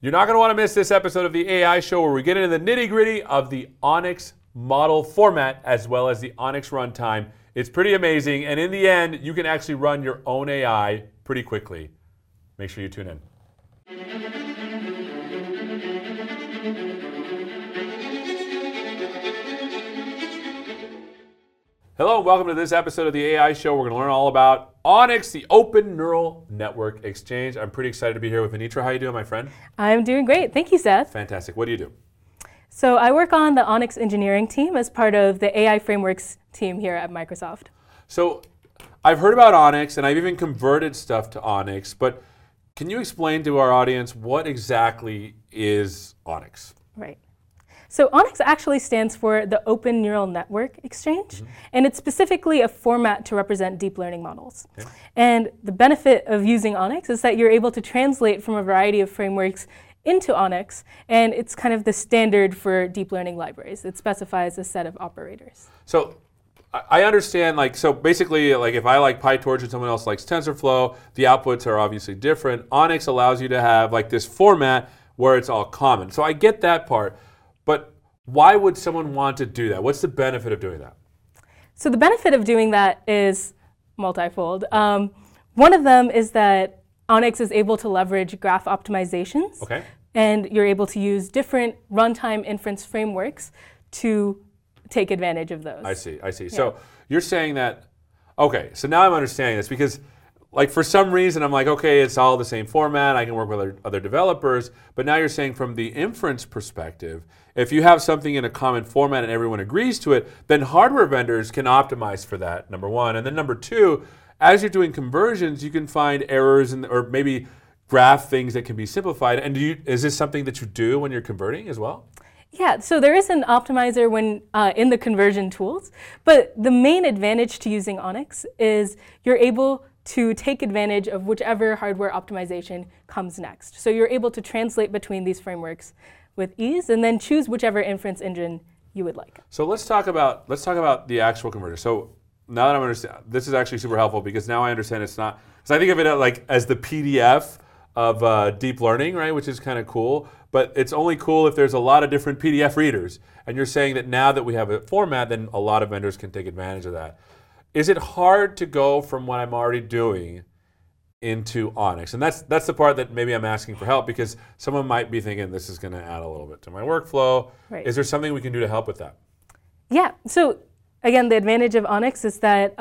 You're not going to want to miss this episode of the AI Show where we get into the nitty-gritty of the Onyx model format as well as the Onyx runtime. It's pretty amazing, and in the end, you can actually run your own AI pretty quickly. Make sure you tune in. Hello, and welcome to this episode of the AI Show. We're going to learn all about Onyx, the Open Neural Network Exchange. I'm pretty excited to be here with Anitra. How are you doing, my friend? I'm doing great. Thank you, Seth. Fantastic. What do you do? So I work on the Onyx engineering team as part of the AI frameworks team here at Microsoft. So I've heard about Onyx, and I've even converted stuff to Onyx, but can you explain to our audience what exactly is Onyx? Right. So Onyx actually stands for the Open Neural Network Exchange, and it's specifically a format to represent deep learning models. Okay. And the benefit of using Onyx is that you're able to translate from a variety of frameworks into Onyx, and it's kind of the standard for deep learning libraries. It specifies a set of operators. So I understand, so basically, if I like PyTorch and someone else likes TensorFlow, the outputs are obviously different. Onyx allows you to have this format where it's all common. So I get that part. But why would someone want to do that? What's the benefit of doing that? So the benefit of doing that is multifold. One of them is that Onyx is able to leverage graph optimizations. Okay. And you're able to use different runtime inference frameworks to take advantage of those. I see. Yeah. So you're saying that, okay, so now I'm understanding this because for some reason, I'm okay, it's all the same format. I can work with other developers. But now you're saying from the inference perspective, if you have something in a common format and everyone agrees to it, then hardware vendors can optimize for that, number one. And then number two, as you're doing conversions, you can find errors or maybe graph things that can be simplified. And is this something that you do when you're converting as well? Yeah, so there is an optimizer when in the conversion tools. But the main advantage to using Onyx is you're able to take advantage of whichever hardware optimization comes next. So you're able to translate between these frameworks with ease and then choose whichever inference engine you would like. So let's talk about the actual converter. So now that I'm understanding, this is actually super helpful because now I understand it's not, because I think of it as the PDF of deep learning, right, which is kind of cool, but it's only cool if there's a lot of different PDF readers. And you're saying that now that we have a format, then a lot of vendors can take advantage of that. Is it hard to go from what I'm already doing into Onyx? And that's the part that maybe I'm asking for help because someone might be thinking this is going to add a little bit to my workflow. Right. Is there something we can do to help with that? Yeah. So again, the advantage of Onyx is that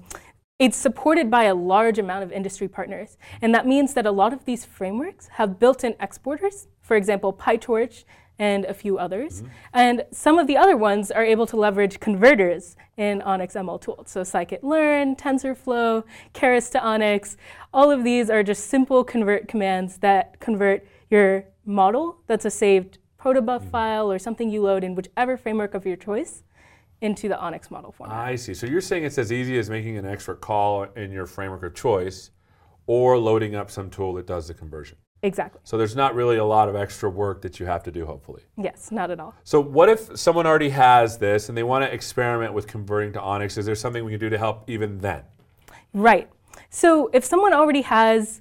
it's supported by a large amount of industry partners. And that means that a lot of these frameworks have built-in exporters, for example, PyTorch and a few others. And some of the other ones are able to leverage converters in Onyx ML tools. So scikit-learn, TensorFlow, Keras to Onyx, all of these are just simple convert commands that convert your model that's a saved protobuf file or something you load in whichever framework of your choice into the Onyx model format. I see. So you're saying it's as easy as making an extra call in your framework of choice or loading up some tool that does the conversion. Exactly. So there's not really a lot of extra work that you have to do, hopefully. Yes, not at all. So what if someone already has this and they want to experiment with converting to Onyx? Is there something we can do to help even then? Right. So if someone already has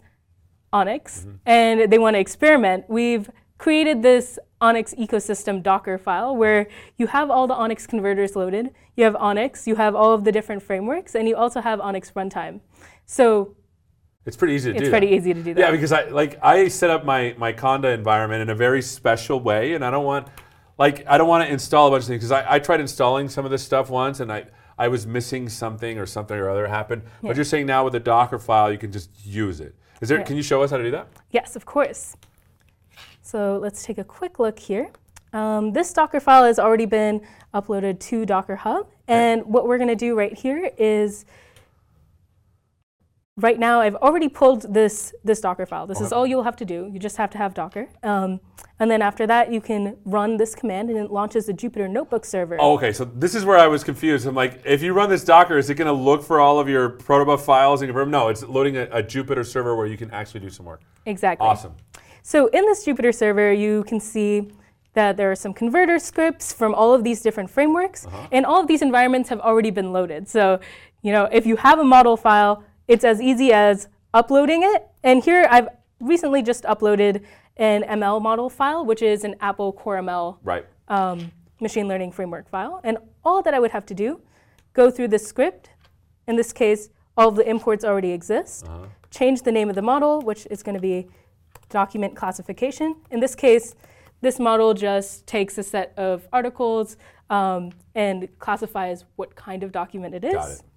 Onyx and they want to experiment, we've created this Onyx ecosystem Docker file where you have all the Onyx converters loaded. You have Onyx, you have all of the different frameworks, and you also have Onyx runtime. So it's pretty easy to do that. It's pretty easy to do that. Yeah, because I set up my Conda environment in a very special way, and I don't want to install a bunch of things because I tried installing some of this stuff once, and I was missing something or other happened. Yeah. But you're saying now with the Docker file, you can just use it. Can you show us how to do that? Yes, of course. So let's take a quick look here. This Docker file has already been uploaded to Docker Hub, and what we're going to do right here is right now, I've already pulled this Docker file. This is all you'll have to do. You just have to have Docker. And then after that, you can run this command, and it launches the Jupyter Notebook server. Oh, okay. So this is where I was confused. I'm like, if you run this Docker, is it going to look for all of your protobuf files and convert them? No, it's loading a Jupyter server where you can actually do some work. Exactly. Awesome. So in this Jupyter server, you can see that there are some converter scripts from all of these different frameworks, and all of these environments have already been loaded. So, if you have a model file, it's as easy as uploading it. And here I've recently just uploaded an ML model file, which is an Apple Core ML Right. machine learning framework file. And all that I would have to do, go through the script. In this case, all of the imports already exist. Change the name of the model, which is going to be document classification. In this case, this model just takes a set of articles and classifies what kind of document it is. Got it.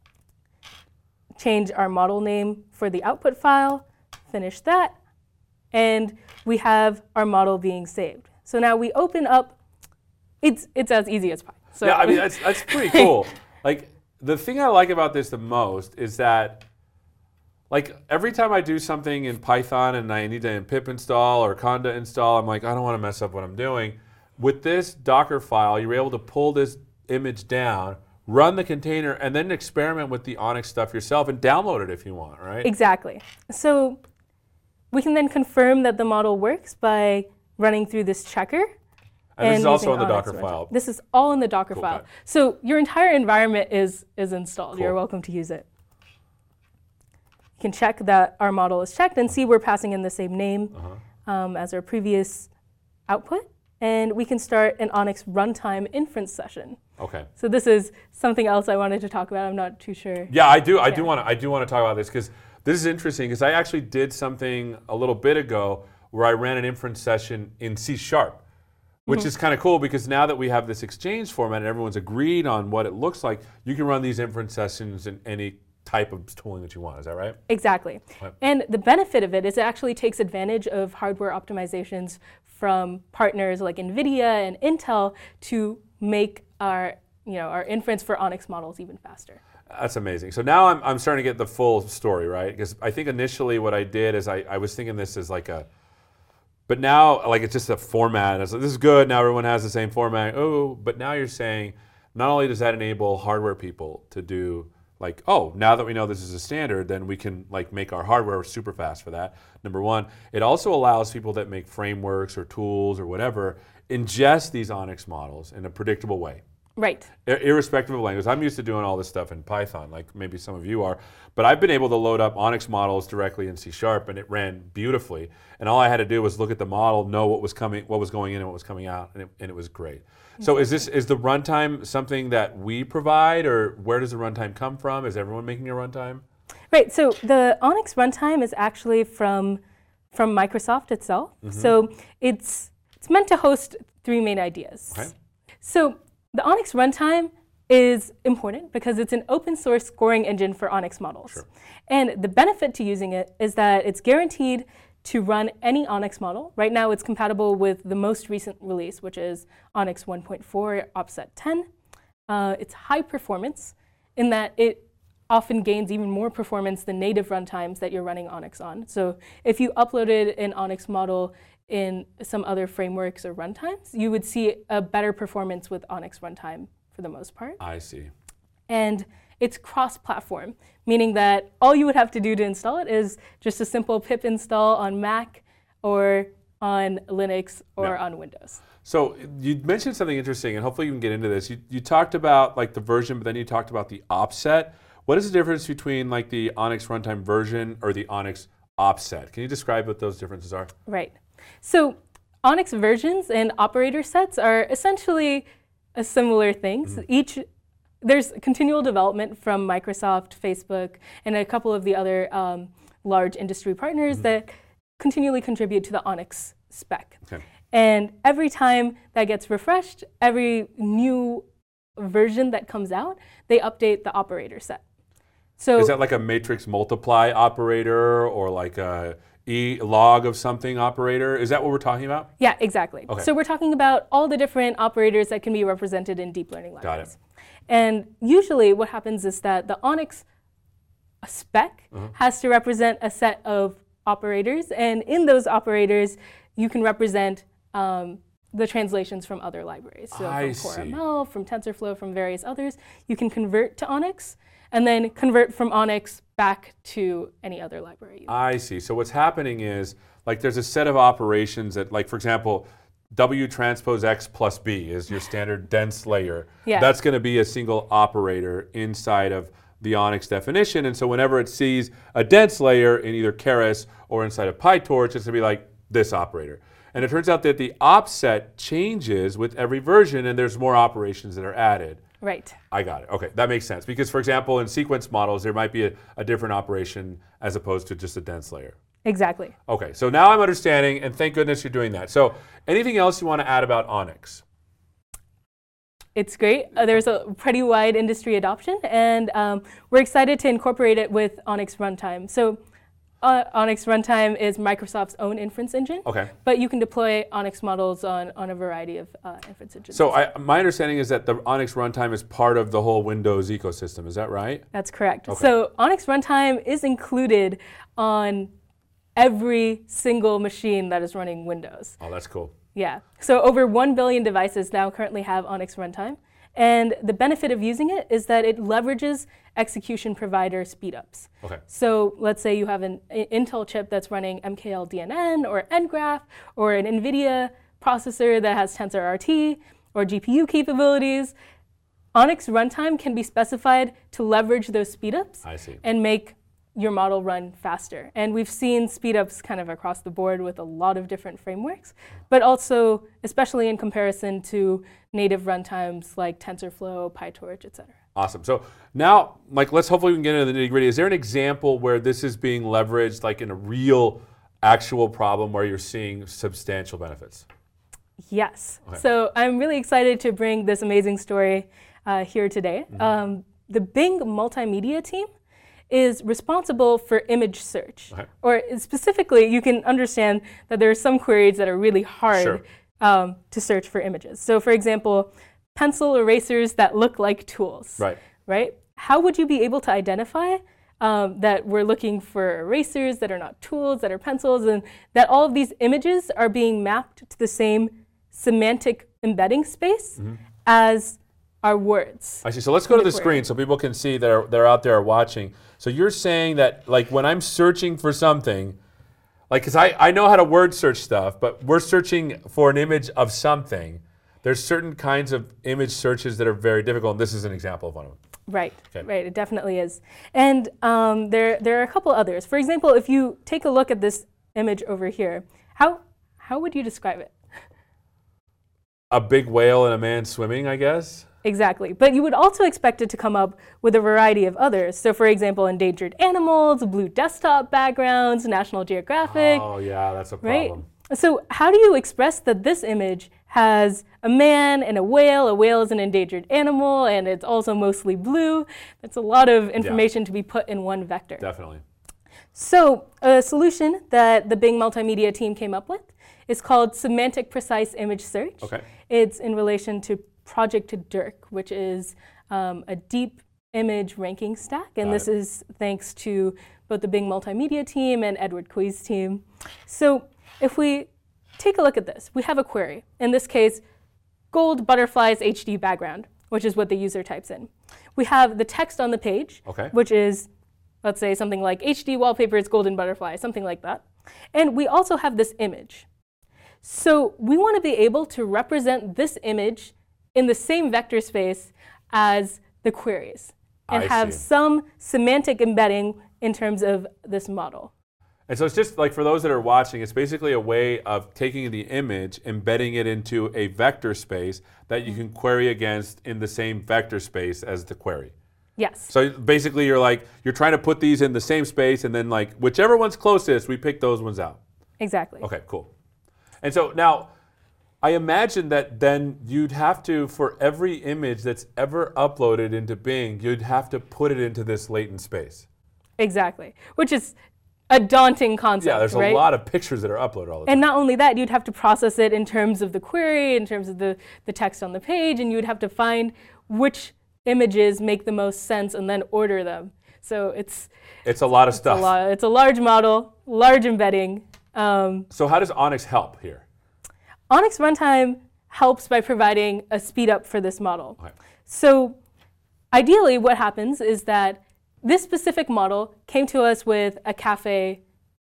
Change our model name for the output file, finish that, and we have our model being saved. So now we open up, it's as easy as pie. So Yeah, I mean, that's pretty cool. Like, the thing I like about this the most is that, like, every time I do something in Python and I need to pip install or conda install, I'm like, I don't want to mess up what I'm doing. With this Docker file, you're able to pull this image down, run the container, and then experiment with the Onyx stuff yourself and download it if you want, right? Exactly. So we can then confirm that the model works by running through this checker. And this is also using in the Onyx Docker runtime. file. This is all in the Docker file. got it. So your entire environment is installed. Cool. You're welcome to use it. You can check that our model is checked and see we're passing in the same name as our previous output. And we can start an Onyx runtime inference session. Okay. So this is something else I wanted to talk about. I'm not too sure. Yeah, I do want to talk about this because this is interesting because I actually did something a little bit ago where I ran an inference session in C#, which is kind of cool because now that we have this exchange format and everyone's agreed on what it looks like, you can run these inference sessions in any type of tooling that you want. Is that right? Exactly. Right. And the benefit of it is it actually takes advantage of hardware optimizations from partners like NVIDIA and Intel to make our inference for Onyx models even faster. That's amazing. So now I'm starting to get the full story, right? Because I think initially what I did is I was thinking this as like a, but now like it's just a format. It's like, this is good. Now everyone has the same format. Oh, but now you're saying not only does that enable hardware people to do like, oh, now that we know this is a standard, then we can like make our hardware super fast for that. Number one, it also allows people that make frameworks or tools or whatever ingest these Onyx models in a predictable way. Right. Irrespective of language. I'm used to doing all this stuff in Python, like maybe some of you are, but I've been able to load up Onyx models directly in C# and it ran beautifully. And all I had to do was look at the model, know what was coming, what was going in and what was coming out, and it was great. So is the runtime something that we provide, or where does the runtime come from? Is everyone making a runtime? Right. So the Onyx runtime is actually from Microsoft itself. So it's meant to host three main ideas. Okay. So the Onyx runtime is important because it's an open source scoring engine for Onyx models. Sure. And the benefit to using it is that it's guaranteed to run any Onyx model. Right now it's compatible with the most recent release, which is Onyx 1.4 OPSET 10. It's high performance in that it often gains even more performance than native runtimes that you're running Onyx on. So if you uploaded an Onyx model in some other frameworks or runtimes, you would see a better performance with Onyx runtime for the most part. I see. And it's cross-platform, meaning that all you would have to do to install it is just a simple pip install on Mac or on Linux or on Windows. So you mentioned something interesting, and hopefully you can get into this. You talked about like the version, but then you talked about the OPSET. What is the difference between like the Onyx runtime version or the Onyx OPSET? Can you describe what those differences are? Right. So Onyx versions and operator sets are essentially similar things. There's continual development from Microsoft, Facebook, and a couple of the other large industry partners that continually contribute to the Onyx spec. Okay. And every time that gets refreshed, every new version that comes out, they update the operator set. So is that like a matrix multiply operator or like a log of something operator? Is that what we're talking about? yeah, exactly. Okay. So we're talking about all the different operators that can be represented in deep learning Got libraries. it. And usually what happens is that the Onyx spec has to represent a set of operators, and in those operators, you can represent the translations from other libraries. So I from see. CoreML, from TensorFlow, from various others, you can convert to Onyx, and then convert from Onyx back to any other library. I see. So what's happening is like there's a set of operations that, like for example, W transpose X plus B is your standard dense layer. Yeah. That's going to be a single operator inside of the Onyx definition. And so whenever it sees a dense layer in either Keras or inside of PyTorch, it's going to be like this operator. And it turns out that the offset changes with every version, and there's more operations that are added. Right. I got it. Okay, that makes sense. Because, for example, in sequence models, there might be a different operation as opposed to just a dense layer. Exactly. Okay, so now I'm understanding, and thank goodness you're doing that. So anything else you want to add about Onyx? It's great. There's a pretty wide industry adoption, and we're excited to incorporate it with Onyx Runtime. So Onyx Runtime is Microsoft's own inference engine, Okay. but you can deploy Onyx models on a variety of inference engines. So my understanding is that the Onyx Runtime is part of the whole Windows ecosystem. Is that right? That's correct. Okay. So Onyx Runtime is included on every single machine that is running Windows. Oh, that's cool. Yeah. So over 1 billion devices now currently have Onyx Runtime. And the benefit of using it is that it leverages execution provider speedups. Okay. So let's say you have an Intel chip that's running MKLDNN or nGraph, or an NVIDIA processor that has TensorRT or GPU capabilities. Onyx Runtime can be specified to leverage those speedups I see. and make your model run faster. And we've seen speedups kind of across the board with a lot of different frameworks, but also especially in comparison to native runtimes like TensorFlow, PyTorch, et cetera. Awesome. So now, like, let's hopefully we can get into the nitty-gritty. Is there an example where this is being leveraged, like in a real, actual problem where you're seeing substantial benefits? Yes. Okay. So I'm really excited to bring this amazing story here today. Mm-hmm. The Bing multimedia team is responsible for image search. Okay. Or specifically, you can understand that there are some queries that are really hard Sure. to search for images. So for example, pencil erasers that look like tools. Right. Right? How would you be able to identify that we're looking for erasers that are not tools, that are pencils, and that all of these images are being mapped to the same semantic embedding space as our words? I see. So let's go to the query. screen so people can see that they're out there watching. So you're saying that, like, when I'm searching for something, like, because I know how to word search stuff, but we're searching for an image of something. There's certain kinds of image searches that are very difficult, and this is an example of one of them. Right, Okay. right, it definitely is. And there are a couple others. For example, if you take a look at this image over here, how would you describe it? A big whale and a man swimming, I guess. Exactly, but you would also expect it to come up with a variety of others. So for example, endangered animals, blue desktop backgrounds, National Geographic. Oh yeah, that's a Right? problem. So how do you express that this image has a man and a whale? A whale is an endangered animal, and it's also mostly blue. That's a lot of information to be put in one vector. Definitely. So a solution that the Bing multimedia team came up with is called semantic precise image search. Okay. It's in relation to Project Dirk, which is a deep image ranking stack, and Got this it. is thanks to both the Bing multimedia team and Edward Kui's team. So if we take a look at this, we have a query. In this case, gold butterflies HD background, which is what the user types in. We have the text on the page, Okay. which is, let's say, something like HD wallpapers, golden butterfly, something like that. And we also have this image. So we want to be able to represent this image in the same vector space as the queries and I have see. some semantic embedding in terms of this model. And so it's just like, for those that are watching, it's basically a way of taking the image, embedding it into a vector space that you can query against in the same vector space as the query. Yes. So basically you're trying to put these in the same space, and then like whichever one's closest, we pick those ones out. Exactly. Okay, cool. And so now, I imagine that then you'd have to, for every image that's ever uploaded into Bing, you'd have to put it into this latent space. Exactly. Which is a daunting concept, Yeah, there's right? a lot of pictures that are uploaded all the time. And not only that, you'd have to process it in terms of the query, in terms of the text on the page, and you'd have to find which images make the most sense and then order them. So it's a lot of stuff. it's a large model, large embedding. So how does Onyx help here? Onyx Runtime helps by providing a speed up for this model. Okay. So ideally what happens is that this specific model came to us with a cafe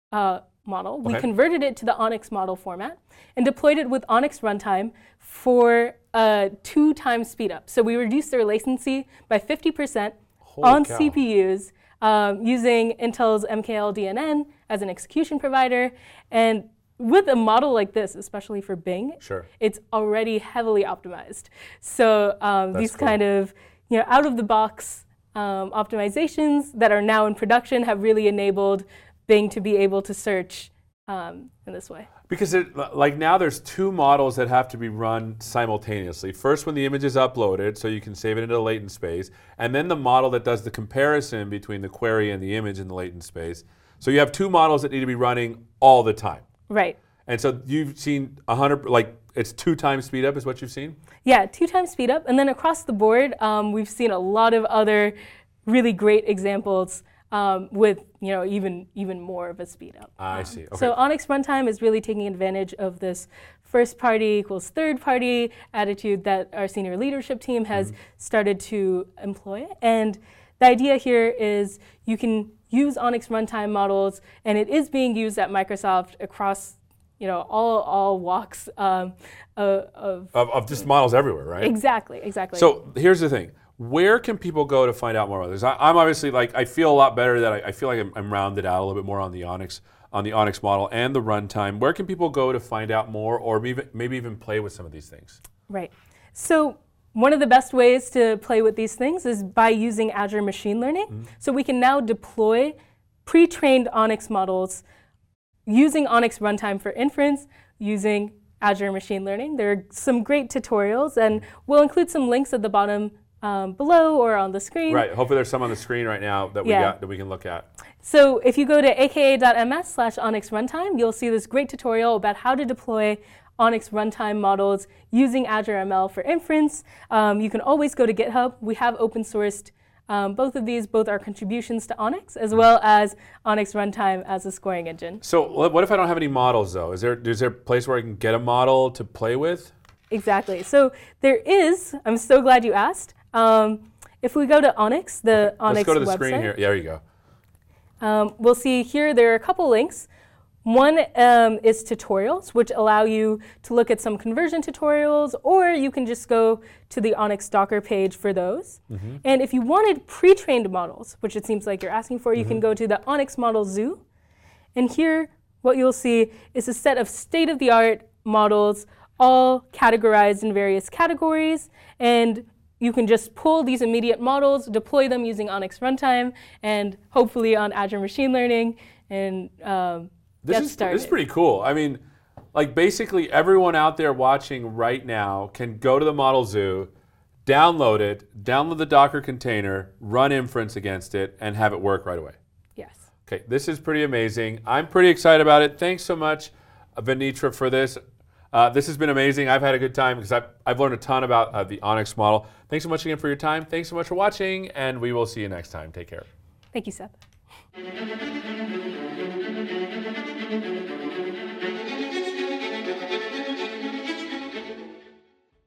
model. We Okay. converted it to the Onyx model format and deployed it with Onyx Runtime for a 2x speed up. So we reduced their latency by 50% Holy on cow. CPUs using Intel's MKLDNN as an execution provider. And with a model like this, especially for Bing, Sure. it's already heavily optimized. So these cool. kind of out of the box optimizations that are now in production have really enabled Bing to be able to search in this way. Because like now there's two models that have to be run simultaneously. First, when the image is uploaded, so you can save it into the latent space, and then the model that does the comparison between the query and the image in the latent space. So you have two models that need to be running all the time. Right. And so you've seen 100, like it's 2 times speed up is what you've seen? Yeah, 2 times speed up. And then across the board, we've seen a lot of other really great examples with even more of a speed up. I see. Okay. So Onyx Runtime is really taking advantage of this first party equals third party attitude that our senior leadership team has started to employ. And the idea here is you can use Onyx Runtime models, and it is being used at Microsoft across all walks of just models everywhere, right? Exactly. So here's the thing. Where can people go to find out more about this? I'm obviously I feel a lot better that I feel like I'm rounded out a little bit more on the Onyx model and the runtime. Where can people go to find out more, or maybe even play with some of these things? Right. So one of the best ways to play with these things is by using Azure Machine Learning. So we can now deploy pre-trained Onyx models using Onyx Runtime for inference, using Azure Machine Learning. There are some great tutorials, and we'll include some links at the bottom below or on the screen. Right. Hopefully there's some on the screen right now that we can look at. So if you go to aka.ms/Onyx Runtime, you'll see this great tutorial about how to deploy Onyx Runtime models using Azure ML for inference. You can always go to GitHub. We have open sourced both of these, both our contributions to Onyx as well as Onyx Runtime as a scoring engine. So what if I don't have any models though? Is there a place where I can get a model to play with? Exactly. So there is. I'm so glad you asked. If we go to Onyx, the Onyx website. Let's go to the screen here. There you go. We'll see here there are a couple links. One is tutorials, which allow you to look at some conversion tutorials, or you can just go to the Onyx Docker page for those. And if you wanted pre-trained models, which it seems like you're asking for, you can go to the Onyx Model Zoo. And here, what you'll see is a set of state-of-the-art models, all categorized in various categories. And you can just pull these immediate models, deploy them using Onyx Runtime, and hopefully on Azure Machine Learning, and This is pretty cool. I mean, like basically everyone out there watching right now can go to the Model Zoo, download it, download the Docker container, run inference against it, and have it work right away. Yes. Okay, this is pretty amazing. I'm pretty excited about it. Thanks so much, Venitra, for this. This has been amazing. I've had a good time because I've learned a ton about the Onyx model. Thanks so much again for your time. Thanks so much for watching, and we will see you next time. Take care. Thank you, Seth.